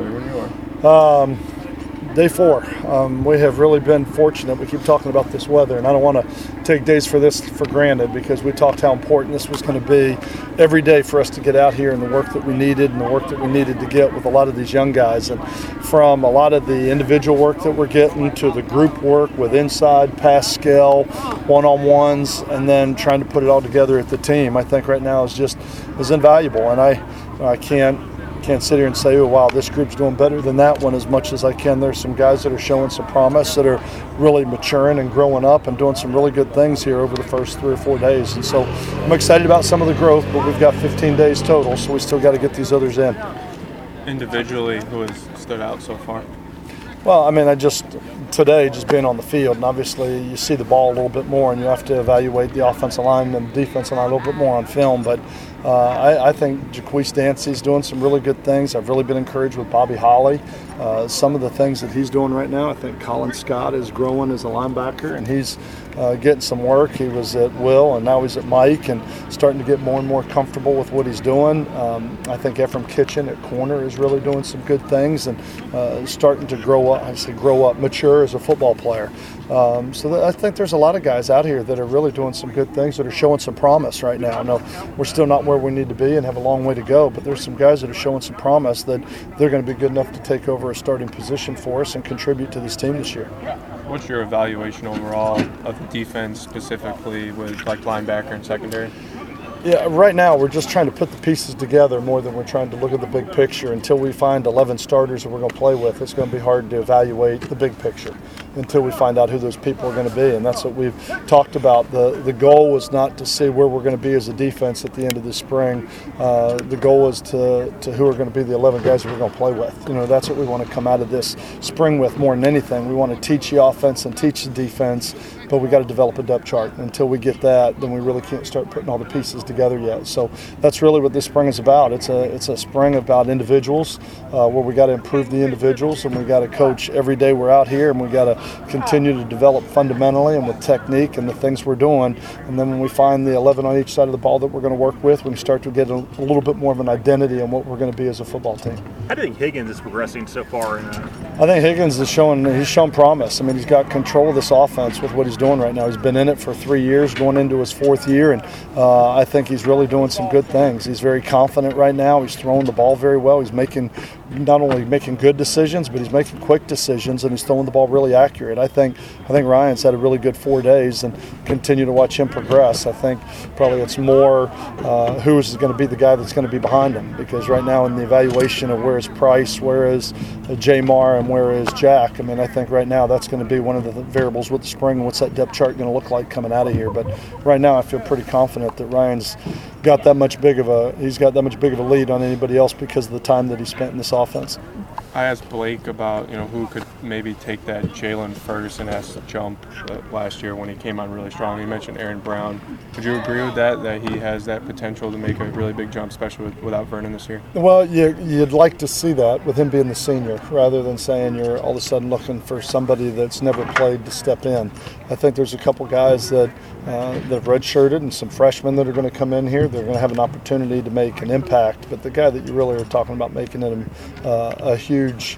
Or? Day 4. We have really been fortunate. We keep talking about this weather, and I don't want to take days for this for granted because we talked how important this was going to be every day for us to get out here and the work that we needed and the work that we needed to get with a lot of these young guys. And from a lot of the individual work that we're getting to the group work with inside, pass scale, one-on-ones, and then trying to put it all together at the team, I think right now is invaluable. And I can't sit here and say, oh, wow, this group's doing better than that one as much as I can. There's some guys that are showing some promise, that are really maturing and growing up and doing some really good things here over the first 3 or 4 days. And so I'm excited about some of the growth, but we've got 15 days total, so we still got to get these others in. Individually, who has stood out so far? Well, I mean, today just being on the field, and obviously you see the ball a little bit more and you have to evaluate the offensive line and the defensive line a little bit more on film, but I think Jaquise Dancy's doing some really good things. I've really been encouraged with Bobby Holly. Some of the things that he's doing right now, I think Colin Scott is growing as a linebacker, and he's getting some work. He was at Will, and now he's at Mike, and starting to get more and more comfortable with what he's doing. I think Ephraim Kitchen at corner is really doing some good things and starting to grow up, mature as a football player. I think there's a lot of guys out here that are really doing some good things, that are showing some promise right now. No, we're still not where we need to be and have a long way to go, but there's some guys that are showing some promise that they're going to be good enough to take over a starting position for us and contribute to this team this year. What's your evaluation overall of the defense, specifically with like linebacker and secondary? Yeah, right now we're just trying to put the pieces together more than we're trying to look at the big picture. Until we find 11 starters that we're going to play with, it's going to be hard to evaluate the big picture until we find out who those people are going to be. And that's what we've talked about. The goal was not to see where we're going to be as a defense at the end of the spring. The goal was to who are going to be the 11 guys that we're going to play with. That's what we want to come out of this spring with more than anything. We want to teach the offense and teach the defense, but we got to develop a depth chart. And until we get that, then we really can't start putting all the pieces together yet. So that's really what this spring is about. It's a spring about individuals, where we got to improve the individuals, and we got to coach every day we're out here, and we got to continue to develop fundamentally and with technique and the things we're doing. And then when we find the 11 on each side of the ball that we're going to work with, we can start to get a little bit more of an identity in what we're going to be as a football team. How do you think Higgins is progressing so far? I think Higgins is shown promise. I mean, he's got control of this offense with what he's doing right now. He's been in it for 3 years, going into his 4th year, and I think he's really doing some good things. He's very confident right now. He's throwing the ball very well. He's not only making good decisions, but he's making quick decisions, and he's throwing the ball really accurate. I think Ryan's had a really good 4 days, and continue to watch him progress. I think probably it's more who is going to be the guy that's going to be behind him, because right now in the evaluation of where is Price, where is Jamar, and where is Jack, I think right now that's going to be one of the variables with the spring, and what's that depth chart going to look like coming out of here. But right now I feel pretty confident that Ryan's got that much big of a lead on anybody else because of the time that he spent in this offense. I asked Blake about who could maybe take that Jalen Ferguson-esque jump last year when he came on really strong. He mentioned Aaron Brown. Would you agree with that he has that potential to make a really big jump, especially without Vernon this year? Well, you'd like to see that with him being the senior, rather than saying you're all of a sudden looking for somebody that's never played to step in. I think there's a couple guys that have redshirted, and some freshmen that are going to come in here. They're going to have an opportunity to make an impact. But the guy that you really are talking about making it a huge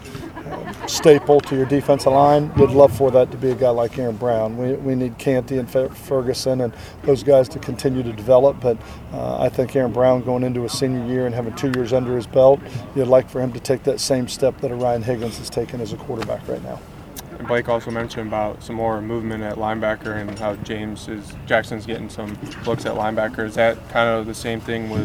staple to your defensive line, you'd love for that to be a guy like Aaron Brown. We need Canty and Ferguson and those guys to continue to develop. But I think Aaron Brown going into his senior year and having 2 years under his belt, you'd like for him to take that same step that a Ryan Higgins has taken as a quarterback right now. And Blake also mentioned about some more movement at linebacker and how Jackson's getting some looks at linebacker. Is that kind of the same thing with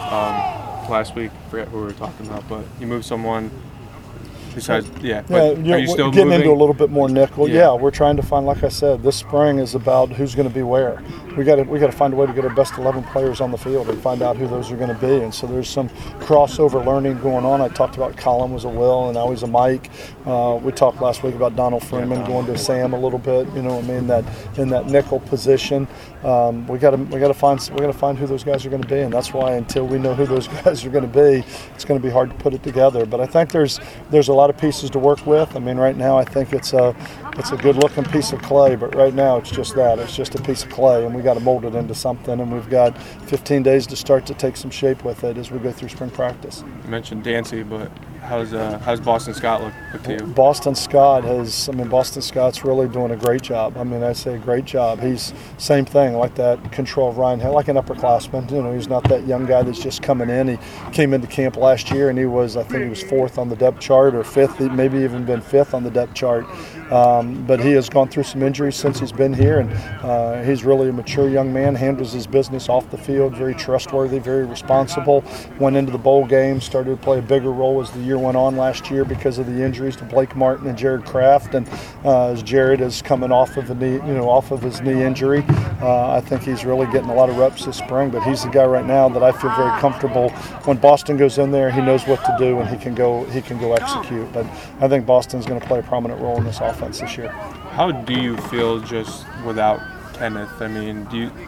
last week? I forget who we were talking about, but you move someone besides, are you still getting moving? Into a little bit more nickel? Yeah, we're trying to find, like I said, this spring is about who's going to be where. We got to find a way to get our best 11 players on the field and find out who those are going to be. And so there's some crossover learning going on. I talked about Colin was a Will, and now he's a Mike. We talked last week about Donald Freeman going to Sam a little bit. That in that nickel position. We got to find who those guys are going to be, and that's why until we know who those guys are going to be, it's going to be hard to put it together. But I think there's a lot of pieces to work with. Right now I think it's a good-looking piece of clay, but right now it's just that. It's just a piece of clay, and we got to mold it into something, and we've got 15 days to start to take some shape with it as we go through spring practice. You mentioned Dancy, but how's Boston Scott look to you? Boston Scott's really doing a great job. I mean, I say great job. He's same thing, like that control of Ryan Hill, like an upperclassman. You know, he's not that young guy that's just coming in. He came into camp last year and I think he was 4th on the depth chart or 5th, maybe even been 5th on the depth chart. But he has gone through some injuries since he's been here, and he's really a mature young man, handles his business off the field, very trustworthy, very responsible. Went into the bowl game, started to play a bigger role as the year went on last year because of the injuries to Blake Martin and Jared Kraft, and as Jared is coming off of his knee injury, I think he's really getting a lot of reps this spring. But he's the guy right now that I feel very comfortable. When Boston goes in there, he knows what to do and he can go execute. But I think Boston's going to play a prominent role in this offense this year. How do you feel just without Kenneth? I mean,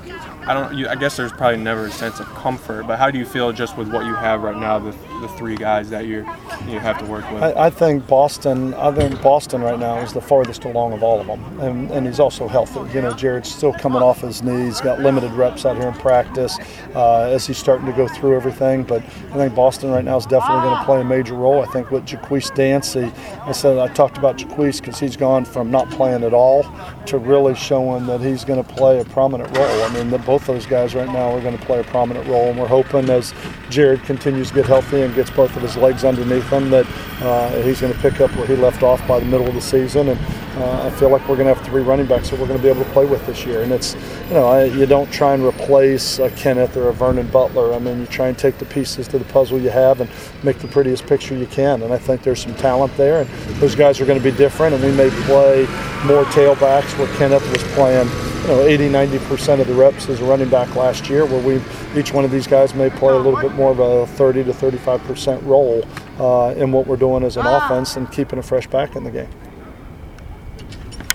I guess there's probably never a sense of comfort, but how do you feel just with what you have right now, the 3 guys that you have to work with? I think Boston right now is the farthest along of all of them, and he's also healthy. You know, Jared's still coming off his knee. He's got limited reps out here in practice as he's starting to go through everything. But I think Boston right now is definitely going to play a major role. I think with Jaquise Dancy, I talked about Jaquise because he's gone from not playing at all to really showing that he's going to play a prominent role. I mean, both those guys right now are going to play a prominent role, and we're hoping as Jared continues to get healthy and gets both of his legs underneath him that he's going to pick up where he left off by the middle of the season. And I feel like we're going to have 3 running backs that we're going to be able to play with this year. And it's, you don't try and replace a Kenneth or a Vernon Butler. I mean, you try and take the pieces to the puzzle you have and make the prettiest picture you can. And I think there's some talent there, and those guys are going to be different. And we may play more tailbacks where Kenneth was playing 80-90% of the reps as a running back last year, where each one of these guys may play a little bit more of a 30 to 35% role in what we're doing as an offense and keeping a fresh back in the game.